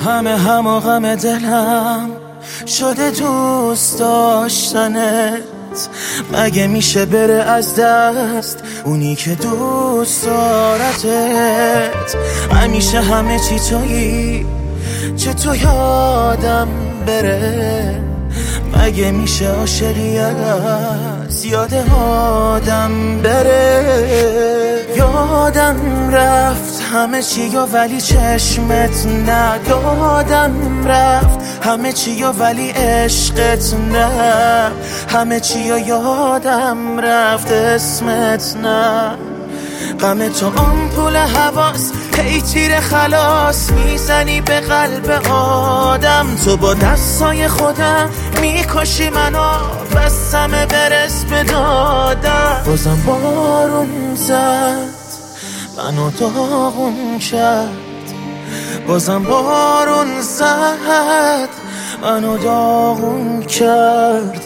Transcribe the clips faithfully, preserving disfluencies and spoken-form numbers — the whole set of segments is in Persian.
همه هم و غم دلم شده دوست داشتنت. مگه میشه بره از دست اونی که دوست دارتت؟ همیشه همه چی تویی، چه تو یادم بره؟ مگه میشه عاشقی از یاد آدم بره؟ یادم رفت همه چی و ولی چشمت نه. یادم رفت همه چی و ولی عشقت نه. همه چی و یادم رفت اسمت نه. غم تو آمپول حواس هی تیر خلاص میزنی به قلب آدم. تو با دستای خودم میکشی منو، بستم برس به دادم. بازم بارون زد منو داغون کرد. بازم بارون زد منو داغون کرد.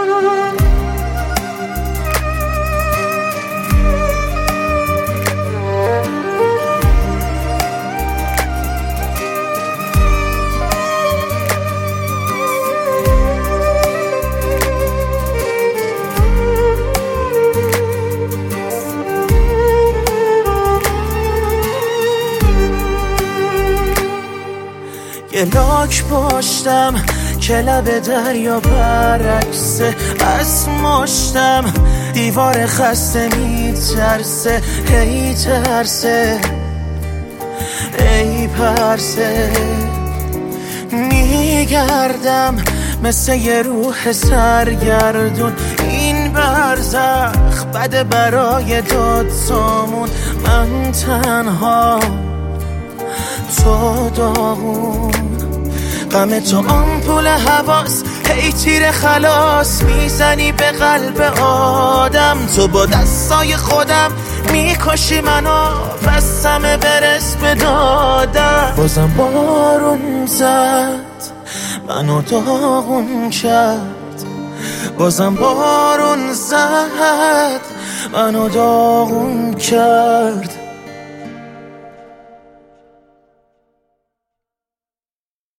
یه لاک پشتم که لب دریا برعکسه. از مشتم دیوار خسته میترسه. ای ترسه ای پرسه. میگردم مثل یه روح سرگردون. این برزخ بده برای داد سامون. من تنها تو داغون. غم تو آمپول حواس هی تیر خلاص میزنی به قلب آدم. تو با دستای خودم میکشی منو، بستم برس به دادم. بازم بارون زد منو داغون کرد. بازم بارون زد منو داغون کرد.